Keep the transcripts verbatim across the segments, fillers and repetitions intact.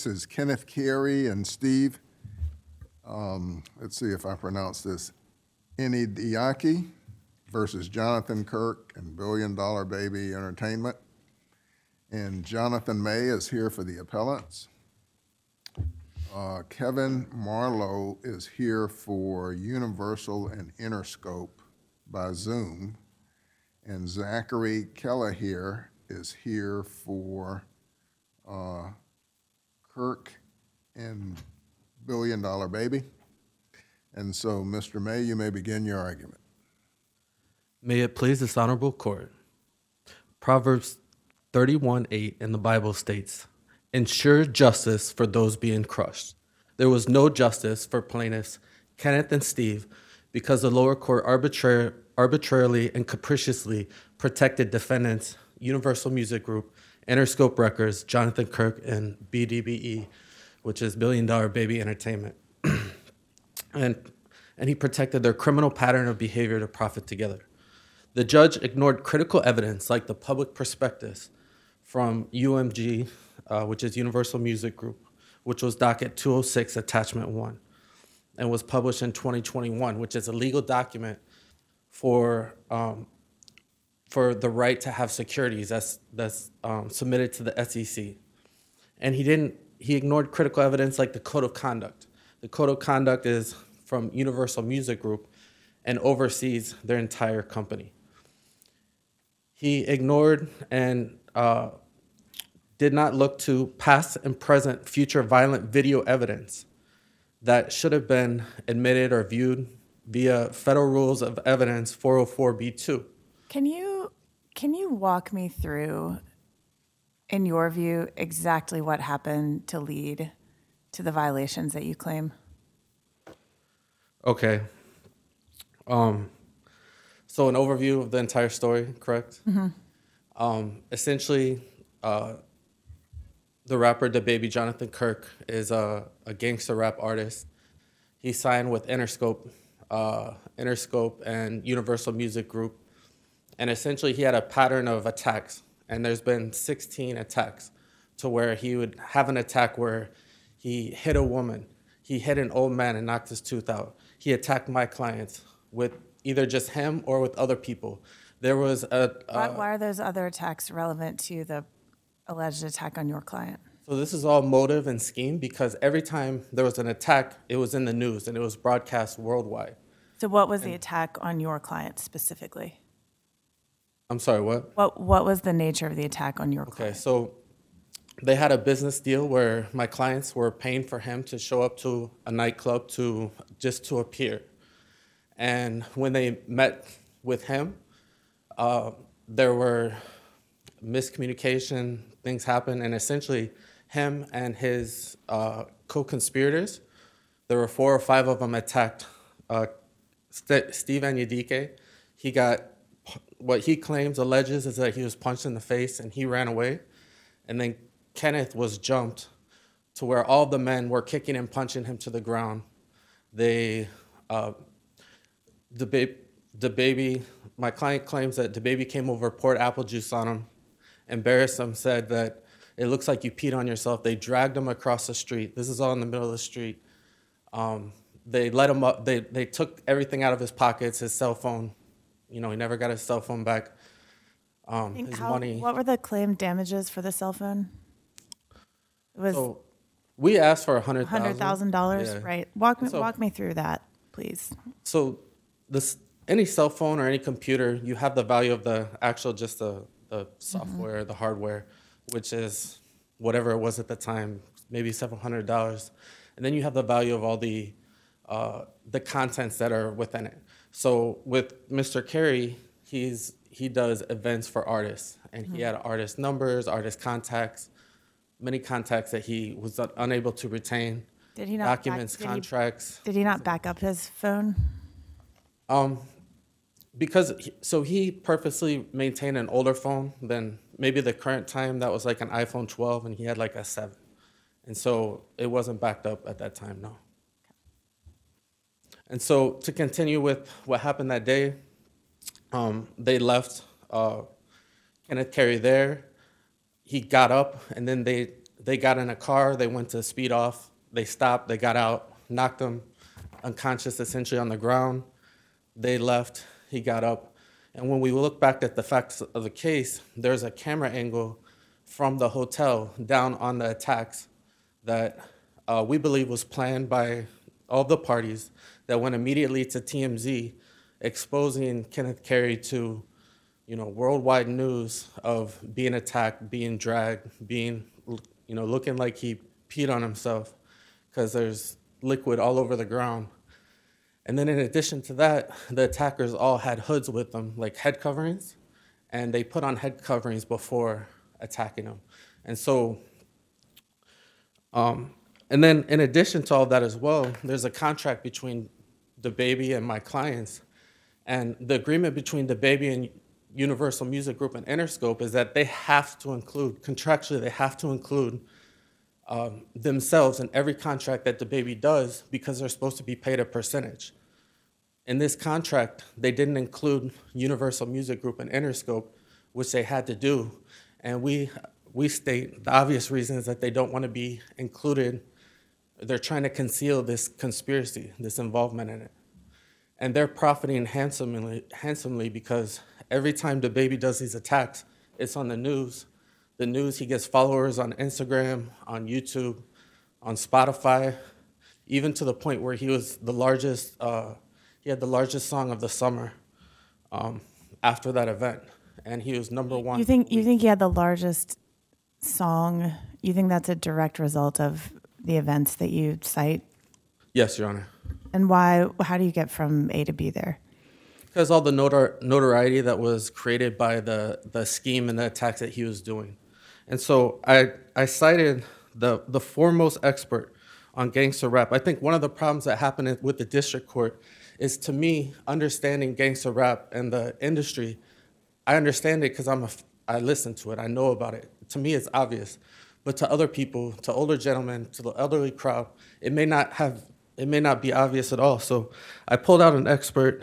case is Kenneth Carey and Steve, um, let's see if I pronounce this, Enidiaki versus Jonathan Kirk and Billion Dollar Baby Entertainment. And Jonathan May is here for the appellants. Uh, Kevin Marlowe is here for Universal and Interscope by Zoom. And Zachary Kelleher is here for uh, Kirk and Billion Dollar Baby. And so, Mister May, you may begin your argument. May it please this honorable court. Proverbs thirty-one eight in the Bible states, ensure justice for those being crushed. There was no justice for plaintiffs Kenneth and Steve because the lower court arbitrar- arbitrarily and capriciously protected defendants Universal Music Group, Interscope Records, Jonathan Kirk, and B D B E, which is Billion Dollar Baby Entertainment. and, and he protected their criminal pattern of behavior to profit together. The judge ignored critical evidence like the public prospectus from U M G, uh, which is Universal Music Group, which was docket two oh six, attachment one, and was published in twenty twenty-one, which is a legal document for um, for the right to have securities that's that's um, submitted to the S E C. And he didn't. He ignored critical evidence like the code of conduct. The code of conduct is from Universal Music Group and oversees their entire company. He ignored and uh, did not look to past and present future violent video evidence that should have been admitted or viewed via Federal Rules of Evidence four oh four B two. Can you can you walk me through, in your view, exactly what happened to lead to the violations that you claim? Okay. Um, so an overview of the entire story, correct? Mm-hmm. Um, essentially, uh, the rapper DaBaby Jonathan Kirk is a, a gangster rap artist. He signed with Interscope, uh, Interscope and Universal Music Group, and essentially he had a pattern of attacks. And there's been sixteen attacks to where he would have an attack where he hit a woman, he hit an old man and knocked his tooth out. He attacked my clients with either just him or with other people. There was a... Why, why are those other attacks relevant to the alleged attack on your client? So this is all motive and scheme because every time there was an attack, it was in the news and it was broadcast worldwide. So what was the attack on your client specifically? I'm sorry, what? What What was the nature of the attack on your Okay, client? so they had a business deal where my clients were paying for him to show up to a nightclub to just to appear. And when they met with him, uh, there were miscommunication, things happened, and essentially him and his uh, co-conspirators, there were four or five of them attacked uh, St- Steve Enidiaki. He got, what he claims, alleges, is that he was punched in the face and he ran away. And then Kenneth was jumped to where all the men were kicking and punching him to the ground. They, uh, the, ba- the baby, my client claims that the baby came over, poured apple juice on him, embarrassed him, said that it looks like you peed on yourself. They dragged him across the street. This is all in the middle of the street. Um, they let him up. They, they took everything out of his pockets, his cell phone. You know, he never got his cell phone back. Um, his How, money. What were the claimed damages for the cell phone? It was So we asked for a hundred thousand. hundred thousand dollars, Yeah. right? Walk me So- walk me through that, please. So this any cell phone or any computer, you have the value of the actual just the, the software, the hardware, which is whatever it was at the time, maybe seven hundred dollars, and then you have the value of all the uh, the contents that are within it. So with Mister Carey, he's he does events for artists, and he had artist numbers, artist contacts, many contacts that he was un- unable to retain, Did he not documents, back, did contracts. He, did he not back up his phone? Um, because he, so he purposely maintained an older phone than maybe the current time that was like an iPhone twelve, and he had like a seven, and so it wasn't backed up at that time, no. And so to continue with what happened that day, um, they left uh, Kenneth Carey there. He got up, and then they they got in a car, they went to speed off, they stopped, they got out, knocked him unconscious essentially on the ground. They left, he got up. And when we look back at the facts of the case, there's a camera angle from the hotel down on the attacks that uh, we believe was planned by all the parties that went immediately to T M Z, exposing Kenneth Carey to, you know, worldwide news of being attacked, being dragged, being, you know, looking like he peed on himself because there's liquid all over the ground. And then in addition to that, the attackers all had hoods with them, like head coverings, and they put on head coverings before attacking him. And so, um, and then in addition to all that as well, there's a contract between DaBaby and my clients. And the agreement between DaBaby and Universal Music Group and Interscope is that they have to include, contractually, they have to include um, themselves in every contract that DaBaby does because they're supposed to be paid a percentage. In this contract, they didn't include Universal Music Group and Interscope, which they had to do. And we, we state the obvious reasons that they don't want to be included. They're trying to conceal this conspiracy, this involvement in it. And they're profiting handsomely, handsomely because every time DaBaby does these attacks, it's on the news. The news, he gets followers on Instagram, on YouTube, on Spotify, even to the point where he was the largest, uh, he had the largest song of the summer um, after that event. And he was number one. You think, you think he had the largest song? You think that's a direct result of the events that you cite? Yes, Your Honor. And why, how do you get from A to B there? Because all the notor- notoriety that was created by the, the scheme and the attacks that he was doing. And so I, I cited the, the foremost expert on gangster rap. I think one of the problems that happened with the district court is, to me, understanding gangster rap and the industry. I understand it because I'm a, I listen to it. I know about it. To me, it's obvious. But to other people, to older gentlemen, to the elderly crowd, it may not have, it may not be obvious at all. So I pulled out an expert.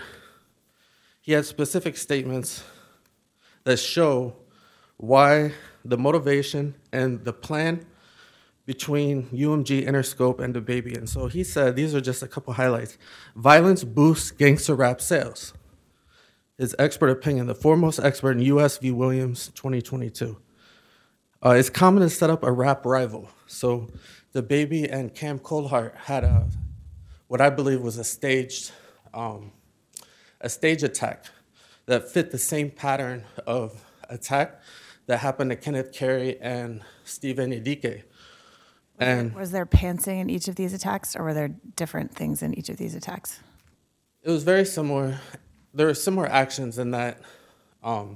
He had specific statements that show why the motivation and the plan between U M G, Interscope, and DaBaby. And so he said, these are just a couple highlights. Violence boosts gangster rap sales. His expert opinion, the foremost expert in U S v. Williams, twenty twenty-two. Uh, it's common to set up a rap rival. So DaBaby and Cam Coldheart had a, what I believe was a staged, um, a stage attack that fit the same pattern of attack that happened to Kenneth Carey and Stephen Idike. And was there pantsing in each of these attacks, or were there different things in each of these attacks? It was very similar. There were similar actions in that, um,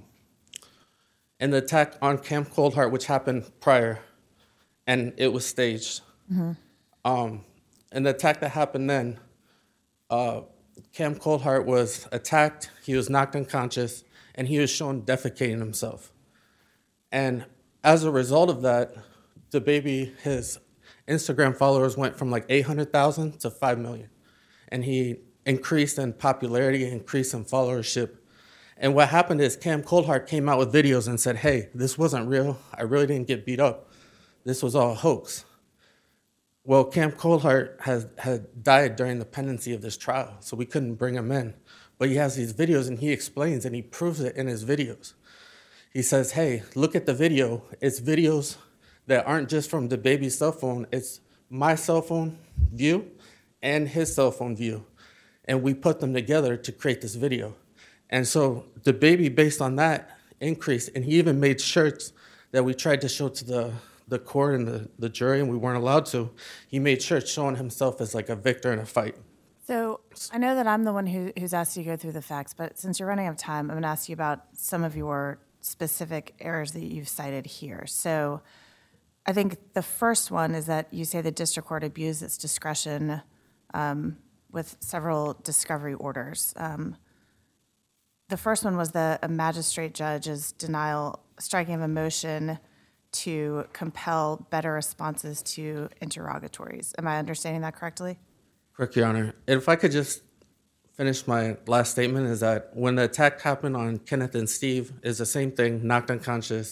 in the attack on Cam Coldheart, which happened prior, and it was staged. Mm-hmm. Um, and the attack that happened then, uh, Cam Coldheart was attacked, he was knocked unconscious, and he was shown defecating himself. And as a result of that, DaBaby, his Instagram followers went from like eight hundred thousand to five million. And he increased in popularity, increased in followership. And what happened is Cam Coldheart came out with videos and said, hey, this wasn't real. I really didn't get beat up. This was all a hoax. Well, Cam Coldheart has, had died during the pendency of this trial, so we couldn't bring him in. But he has these videos, and he explains, and he proves it in his videos. He says, hey, look at the video. It's videos that aren't just from DaBaby's cell phone. It's my cell phone view and his cell phone view. And we put them together to create this video. And so DaBaby, based on that, increased. And he even made shirts that we tried to show to the, the court and the, the jury, and we weren't allowed to. He made shirts showing himself as like a victor in a fight. So I know that I'm the one who, who's asked you to go through the facts, but since you're running out of time, I'm going to ask you about some of your specific errors that you've cited here. So I think the first one is that you say the district court abused its discretion um, with several discovery orders. Um, the first one was the a magistrate judge's denial, striking of a motion to compel better responses to interrogatories. Am I understanding that correctly? Correct, Your Honor. If I could just finish my last statement, is that when the attack happened on Kenneth and Steve, is the same thing, knocked unconscious,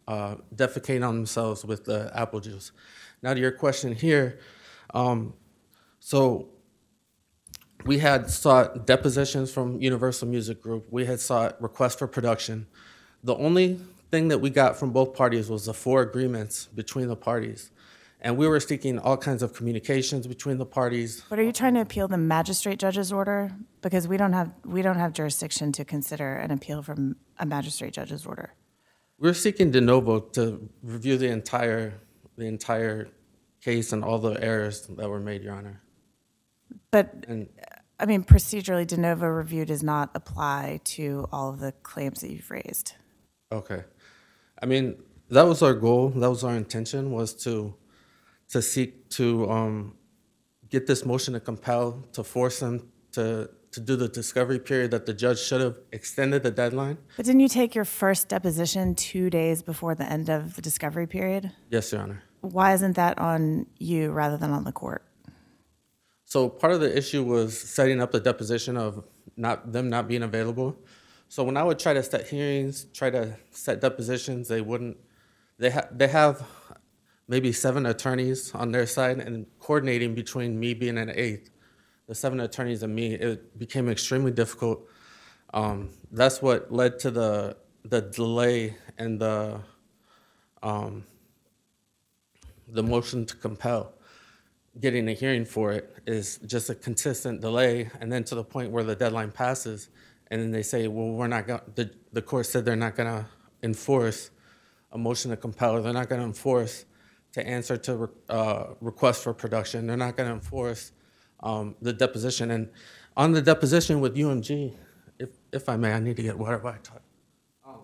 uh, defecating on themselves with the apple juice. Now to your question here, um, so we had sought depositions from Universal Music Group. We had sought requests for production. The only thing that we got from both parties was the four agreements between the parties. And we were seeking all kinds of communications between the parties. But are you trying to appeal the magistrate judge's order? Because we don't have we don't have jurisdiction to consider an appeal from a magistrate judge's order. We're seeking de novo to review the entire the entire case and all the errors that were made, Your Honor. But And I mean, procedurally, de novo review does not apply to all of the claims that you've raised. okay, I mean that was our goal. That was our intention, was to to seek to um, get this motion to compel, to force them to to do the discovery period that the judge should have extended the deadline. But didn't you take your first deposition two days before the end of the discovery period? Yes, Your Honor. Why isn't that on you rather than on the court? So part of the issue was setting up the deposition of not them not being available. So when I would try to set hearings, try to set depositions, they wouldn't. They ha- they have maybe seven attorneys on their side, and coordinating between me being an eighth, the seven attorneys and me, it became extremely difficult. Um, that's what led to the the delay and the um, the motion to compel. Getting a hearing for it is just a consistent delay, and then to the point where the deadline passes, and then they say, well, we're not going, the, the court said they're not going to enforce a motion to compel, or they're not going to enforce to answer to uh, requests for production, they're not going to enforce um, the deposition. And on the deposition with U M G, if, if I may, I need to get water while I talk. Um,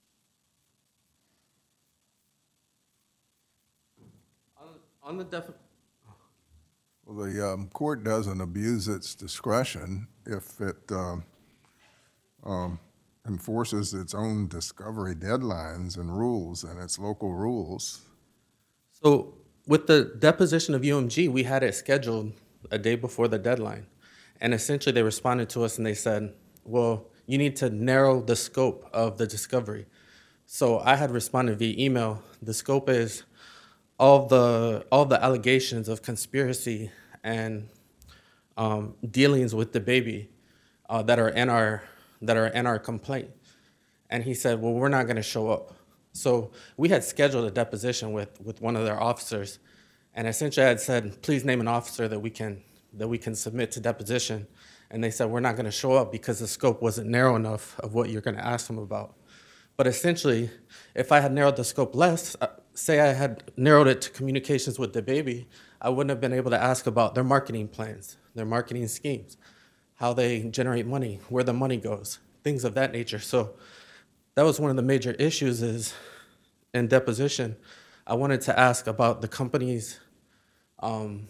on, on the def. Well, the um, court doesn't abuse its discretion if it um, um, enforces its own discovery deadlines and rules and its local rules. So with the deposition of U M G, we had it scheduled a day before the deadline. And essentially they responded to us and they said, well, you need to narrow the scope of the discovery. So I had responded via email. The scope is all the all the allegations of conspiracy and um, dealings with the baby uh, that are in our that are in our complaint. And he said, well, we're not going to show up. So we had scheduled a deposition with, with one of their officers, and essentially I had said, please name an officer that we can that we can submit to deposition. And they said, we're not going to show up because the scope wasn't narrow enough of what you're going to ask them about. But essentially, if I had narrowed the scope less, uh, say I had narrowed it to communications with the baby, I wouldn't have been able to ask about their marketing plans, their marketing schemes, how they generate money, where the money goes, things of that nature. So that was one of the major issues is in deposition. I wanted to ask about the company's um,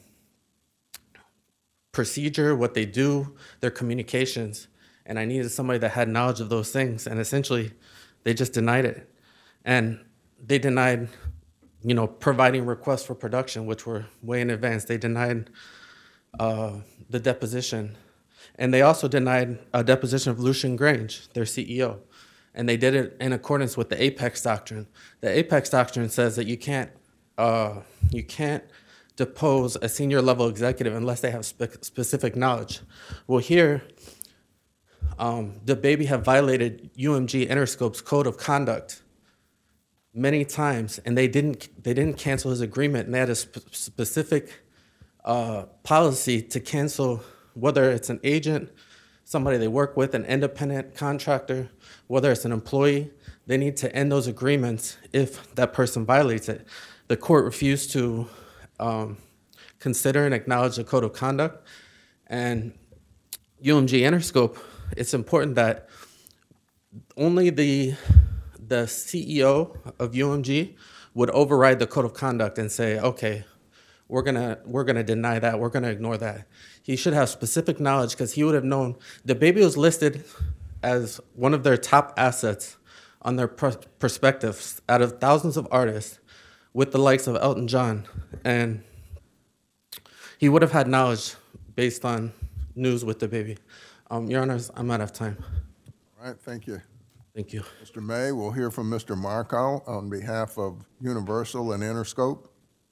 procedure, what they do, their communications, and I needed somebody that had knowledge of those things, and essentially they just denied it. And they denied, you know, providing requests for production, which were way in advance. They denied uh, the deposition. And they also denied a deposition of Lucian Grange, their C E O. And they did it in accordance with the Apex Doctrine. The Apex Doctrine says that you can't, uh, you can't depose a senior level executive unless they have spe- specific knowledge. Well, here, um, the baby have violated U M G Interscope's code of conduct many times, and they didn't they didn't cancel his agreement, and they had a sp- specific uh, policy to cancel whether it's an agent, somebody they work with, an independent contractor, whether it's an employee. They need to end those agreements if that person violates it. The court refused to um, consider and acknowledge the code of conduct, and U M G Interscope, it's important that only the the C E O of U M G would override the code of conduct and say, okay, we're gonna we're gonna deny that, we're gonna ignore that. He should have specific knowledge because he would have known the baby was listed as one of their top assets on their pr- perspectives out of thousands of artists with the likes of Elton John. And he would have had knowledge based on news with the baby. Um, Your Honors, I'm out of time. All right, thank you. Thank you. Mister May, we'll hear from Mister Markow on behalf of Universal and Interscope.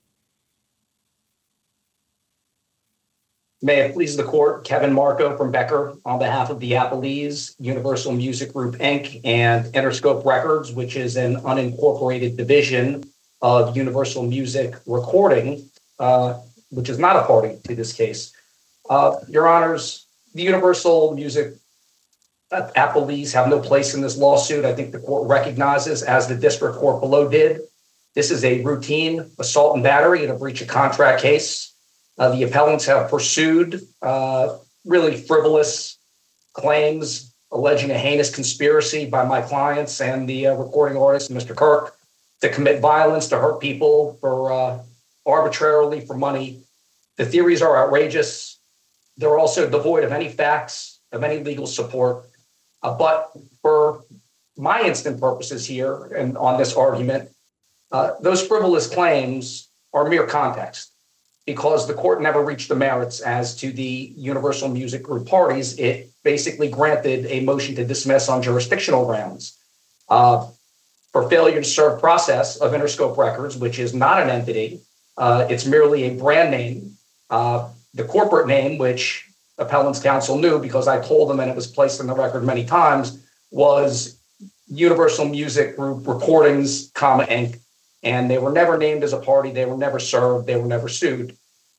May it please the court, Kevin Marco from Becker on behalf of the Applees, Universal Music Group, Incorporated, and Interscope Records, which is an unincorporated division of Universal Music Recording, uh, which is not a party to this case. Uh, Your Honors, the Universal Music uh, Applees have no place in this lawsuit. I think the court recognizes, as the district court below did, this is a routine assault and battery and a breach of contract case. Uh, the appellants have pursued uh, really frivolous claims alleging a heinous conspiracy by my clients and the uh, recording artist, Mister Kirk, to commit violence, to hurt people for uh, arbitrarily for money. The theories are outrageous. They're also devoid of any facts, of any legal support. Uh, but for my instant purposes here and on this argument, uh, those frivolous claims are mere context. Because the court never reached the merits as to the Universal Music Group parties, it basically granted a motion to dismiss on jurisdictional grounds uh, for failure to serve process of Interscope Records, which is not an entity. Uh, it's merely a brand name. Uh, the corporate name, which appellants counsel knew because I told them and it was placed in the record many times, was Universal Music Group Recordings, comma, Incorporated. And they were never named as a party. They were never served. They were never sued.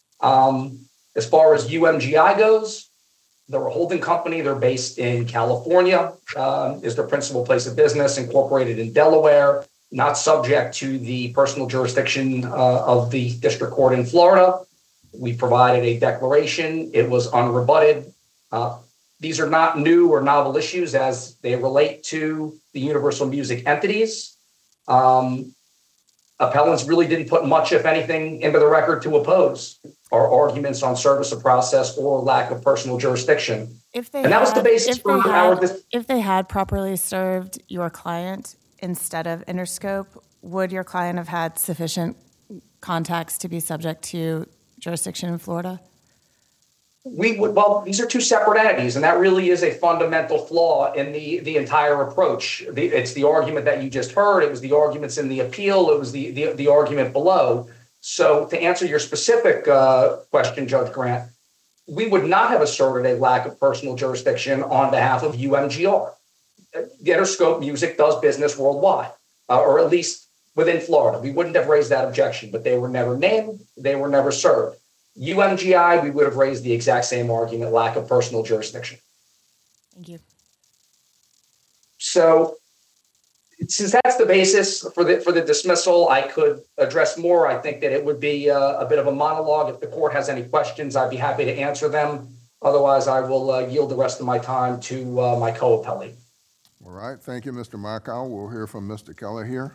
Um, as far as U M G I goes, they're a holding company. They're based in California, um, is their principal place of business, incorporated in Delaware, not subject to the personal jurisdiction uh, of the district court in Florida. We provided a declaration. It was unrebutted. Uh, these are not new or novel issues as they relate to the Universal Music entities. Um, Appellants really didn't put much, if anything, into the record to oppose our arguments on service of process or lack of personal jurisdiction. If they and that had, was the basis if for they our. had, Dis- if they had properly served your client instead of Interscope, would your client have had sufficient contacts to be subject to jurisdiction in Florida? We would, well, these are two separate entities, and that really is a fundamental flaw in the, the entire approach. The, it's the argument that you just heard. It was the arguments in the appeal. It was the, the, the argument below. So to answer your specific uh, question, Judge Grant, we would not have asserted a lack of personal jurisdiction on behalf of U M G R. The Interscope Music does business worldwide, uh, or at least within Florida. We wouldn't have raised that objection, but they were never named. They were never served. U M G I, we would have raised the exact same argument, lack of personal jurisdiction. Thank you. So since that's the basis for the for the dismissal, I could address more. I think that it would be uh, a bit of a monologue. If the court has any questions, I'd be happy to answer them. Otherwise, I will uh, yield the rest of my time to uh, my co-appellee. All right. Thank you, Mister Markow. We'll hear from Mister Keller here.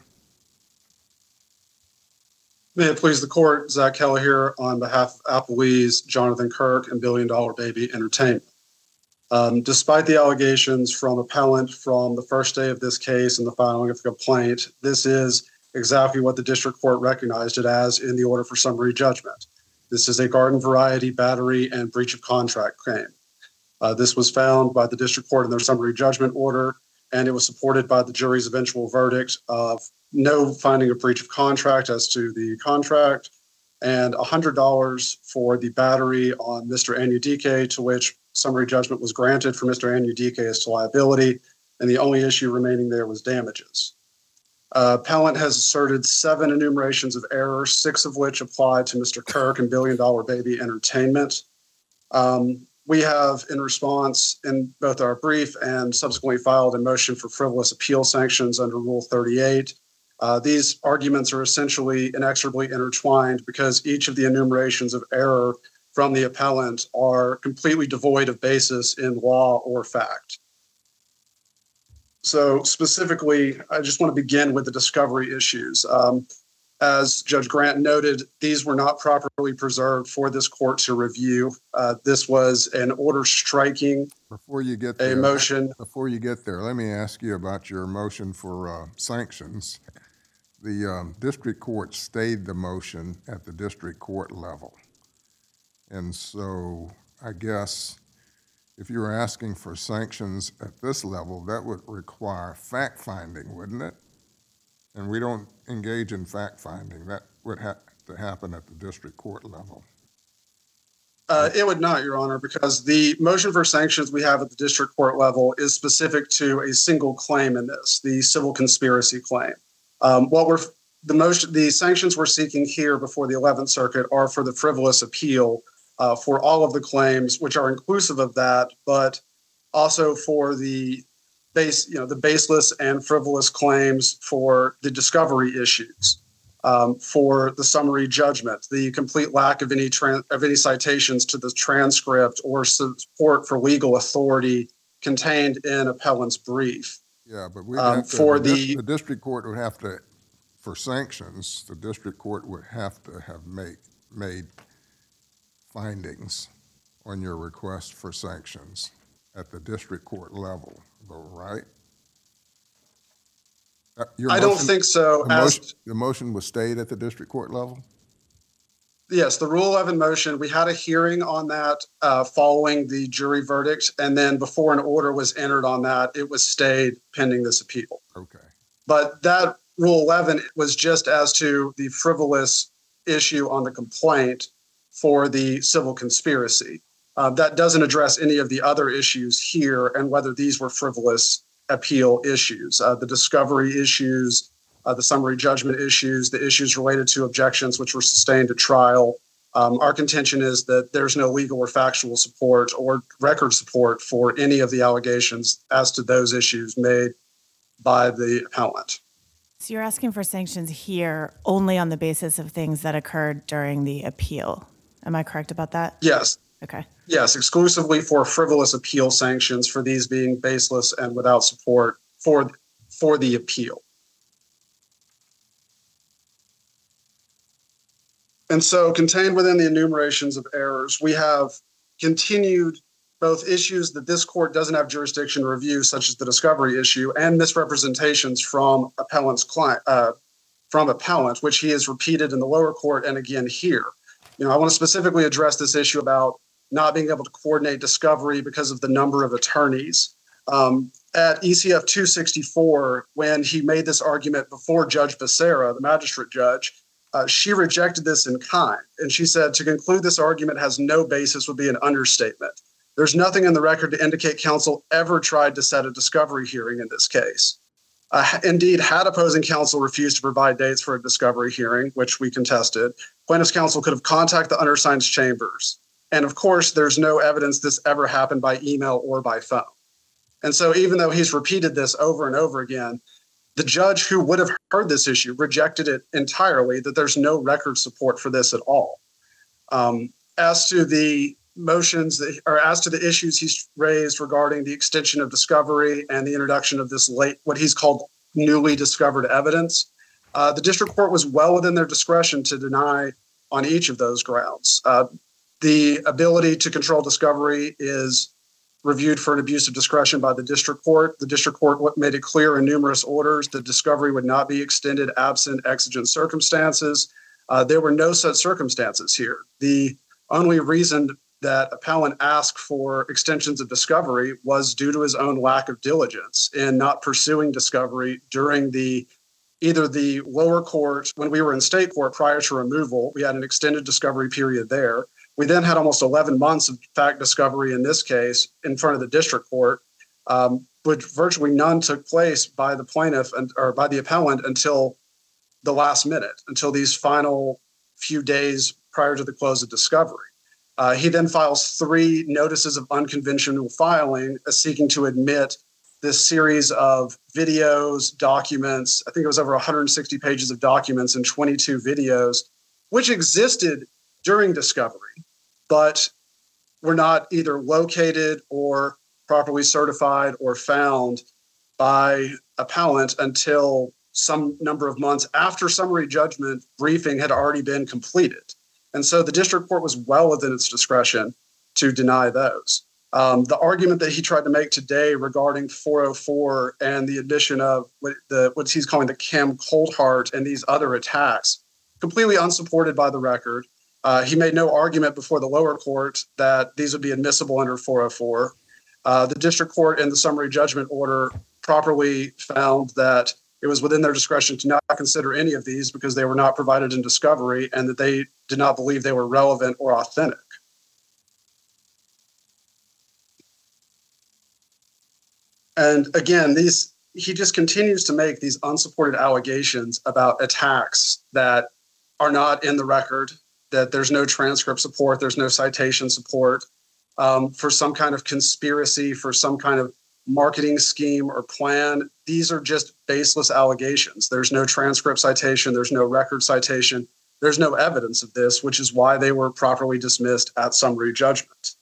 May it please the court, Zach Keller here on behalf of Applees, Jonathan Kirk, and Billion Dollar Baby Entertainment. Um, despite the allegations from appellant from the first day of this case and the filing of the complaint, this is exactly what the district court recognized it as in the order for summary judgment. This is a garden variety battery and breach of contract claim. Uh, this was found by the district court in their summary judgment order, and it was supported by the jury's eventual verdict of no finding of breach of contract as to the contract, and one hundred dollars for the battery on Mister Anudike, to which summary judgment was granted for Mister Anudike as to liability, and the only issue remaining there was damages. Uh, appellant has asserted seven enumerations of error, six of which apply to Mister Kirk and Billion Dollar Baby Entertainment. Um, we have, in response, in both our brief and subsequently filed a motion for frivolous appeal sanctions under Rule thirty-eight. Uh, these arguments are essentially inexorably intertwined because each of the enumerations of error from the appellant are completely devoid of basis in law or fact. So specifically, I just want to begin with the discovery issues. Um, as Judge Grant noted, these were not properly preserved for this court to review. Uh, this was an order striking Before you get a there, motion. Before you get there, let me ask you about your motion for uh, sanctions. The um, district court stayed the motion at the district court level. And so I guess if you were asking for sanctions at this level, that would require fact-finding, wouldn't it? And we don't engage in fact-finding. That would have to happen at the district court level. Uh, it would not, Your Honor, because the motion for sanctions we have at the district court level is specific to a single claim in this, the civil conspiracy claim. Um, what we're the motion, the sanctions we're seeking here before the eleventh Circuit are for the frivolous appeal uh, for all of the claims, which are inclusive of that, but also for the base, you know, the baseless and frivolous claims for the discovery issues. Um, for the summary judgment, the complete lack of any tran- of any citations to the transcript or support for legal authority contained in appellant's brief. Yeah, but we um, have to, for the, the the district court would have to, for sanctions, the district court would have to have made made findings on your request for sanctions at the district court level, though, right? Uh, your I don't motion- think so. The As motion, the motion was stayed at the district court level? yes, the Rule eleven motion, we had a hearing on that uh, following the jury verdict, and then before an order was entered on that, it was stayed pending this appeal. Okay. But that Rule eleven was just as to the frivolous issue on the complaint for the civil conspiracy. Uh, that doesn't address any of the other issues here and whether these were frivolous appeal issues, uh, the discovery issues, uh, the summary judgment issues, the issues related to objections which were sustained at trial. Um, our contention is that there's no legal or factual support or record support for any of the allegations as to those issues made by the appellant. So you're asking for sanctions here only on the basis of things that occurred during the appeal. Am I correct about that? Yes. Okay. Yes, exclusively for frivolous appeal sanctions, for these being baseless and without support for, for the appeal. And so contained within the enumerations of errors, we have continued both issues that this court doesn't have jurisdiction to review, such as the discovery issue, and misrepresentations from appellant's client, uh, from appellant, which he has repeated in the lower court and again here. You know, I want to specifically address this issue about not being able to coordinate discovery because of the number of attorneys. Um, at E C F two sixty-four, when he made this argument before Judge Becerra, the magistrate judge, uh, she rejected this in kind. And she said, to conclude this argument has no basis would be an understatement. There's nothing in the record to indicate counsel ever tried to set a discovery hearing in this case. Uh, indeed, had opposing counsel refused to provide dates for a discovery hearing, which we contested, plaintiff's counsel could have contacted the undersigned's chambers. And of course, there's no evidence this ever happened by email or by phone. And so even though he's repeated this over and over again, the judge who would have heard this issue rejected it entirely, that there's no record support for this at all. Um, as to the motions, that, or as to the issues he's raised regarding the extension of discovery and the introduction of this late, what he's called newly discovered evidence, uh, the district court was well within their discretion to deny on each of those grounds. Uh, The ability to control discovery is reviewed for an abuse of discretion by the district court. The district court made it clear in numerous orders that discovery would not be extended absent exigent circumstances. Uh, there were no such circumstances here. The only reason that appellant asked for extensions of discovery was due to his own lack of diligence in not pursuing discovery during the either the lower court, when we were in state court prior to removal, we had an extended discovery period there. We then had almost eleven months of fact discovery in this case in front of the district court, um, which virtually none took place by the plaintiff and, or by the appellant until the last minute, until these final few days prior to the close of discovery. Uh, he then files three notices of unconventional filing, uh, seeking to admit this series of videos, documents. I think it was over one hundred sixty pages of documents and twenty-two videos, which existed during discovery, but were not either located or properly certified or found by appellant until some number of months after summary judgment briefing had already been completed. And so the district court was well within its discretion to deny those. Um, the argument that he tried to make today regarding four oh four and the admission of what, the, what he's calling the Kim Coldheart and these other attacks, completely unsupported by the record. Uh, he made no argument before the lower court that these would be admissible under four oh four. Uh, the district court in the summary judgment order properly found that it was within their discretion to not consider any of these because they were not provided in discovery and that they did not believe they were relevant or authentic. And again, these he just continues to make these unsupported allegations about attacks that are not in the record, that there's no transcript support, there's no citation support, um, for some kind of conspiracy, for some kind of marketing scheme or plan. These are just baseless allegations. There's no transcript citation, there's no record citation, there's no evidence of this, which is why they were properly dismissed at summary judgment.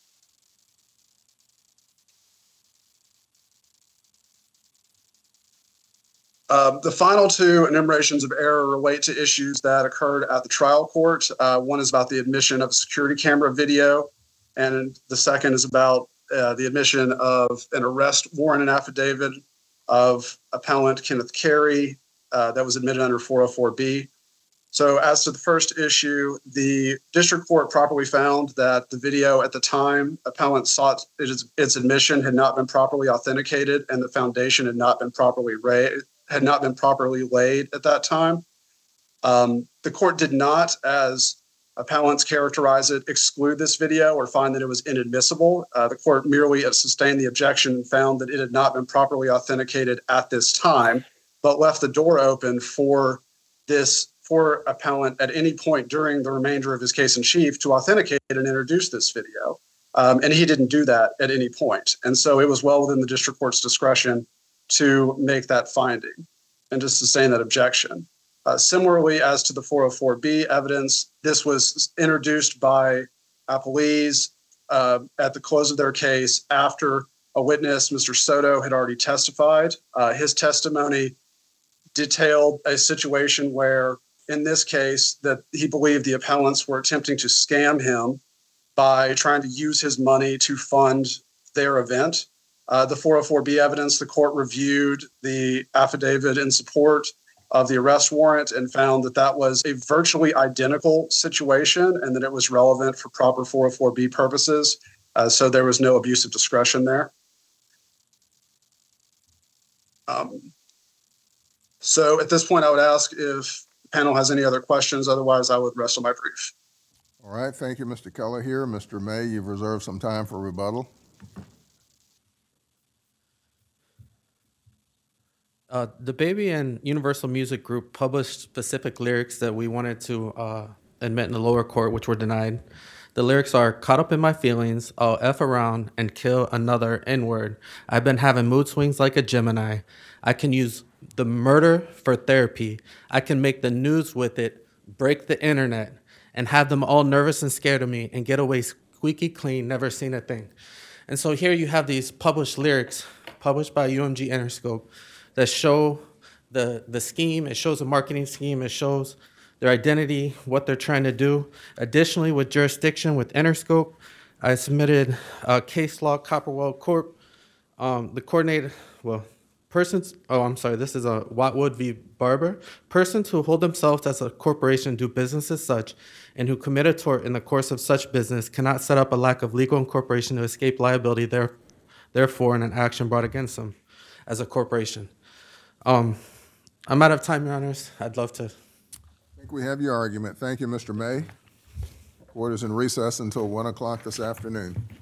Uh, the final two enumerations of error relate to issues that occurred at the trial court. Uh, one is about the admission of a security camera video, and the second is about uh, the admission of an arrest warrant and affidavit of appellant Kenneth Carey uh, that was admitted under four oh four B. So as to the first issue, the district court properly found that the video at the time appellant sought its, its admission had not been properly authenticated and the foundation had not been properly raised. had not been properly laid at that time. Um, the court did not, as appellants characterize it, exclude this video or find that it was inadmissible. Uh, the court merely sustained the objection and found that it had not been properly authenticated at this time, but left the door open for this for appellant at any point during the remainder of his case in chief to authenticate and introduce this video. Um, and he didn't do that at any point. And so it was well within the district court's discretion to make that finding and to sustain that objection. Uh, similarly, as to the four oh four B evidence, this was introduced by appellees uh, at the close of their case after a witness, Mister Soto, had already testified. Uh, his testimony detailed a situation where, in this case, that he believed the appellants were attempting to scam him by trying to use his money to fund their event. Uh, the four oh four B evidence, the court reviewed the affidavit in support of the arrest warrant and found that that was a virtually identical situation and that it was relevant for proper four oh four B purposes. Uh, so there was no abuse of discretion there. Um, so at this point, I would ask if the panel has any other questions. Otherwise, I would rest on my brief. All right, thank you, Mister Keller here. Mister May, you've reserved some time for rebuttal. Uh, the Baby and Universal Music Group published specific lyrics that we wanted to uh, admit in the lower court, which were denied. The lyrics are, caught up in my feelings, I'll F around and kill another N-word. I've been having mood swings like a Gemini. I can use the murder for therapy. I can make the news with it, break the internet, and have them all nervous and scared of me and get away squeaky clean, never seen a thing. And so here you have these published lyrics, published by U M G Interscope, that show the, the scheme. It shows a marketing scheme. It shows their identity, what they're trying to do. Additionally, with jurisdiction, with Interscope, I submitted a case law, Copperwell Corp. Um, the coordinator, well, persons, oh, I'm sorry, this is a Watwood v. Barber. Persons who hold themselves as a corporation do business as such and who commit a tort in the course of such business cannot set up a lack of legal incorporation to escape liability, there, therefore, in an action brought against them as a corporation. Um, I'm out of time, Your Honors. I'd love to. I think we have your argument. Thank you, Mister May. Court is in recess until one o'clock this afternoon.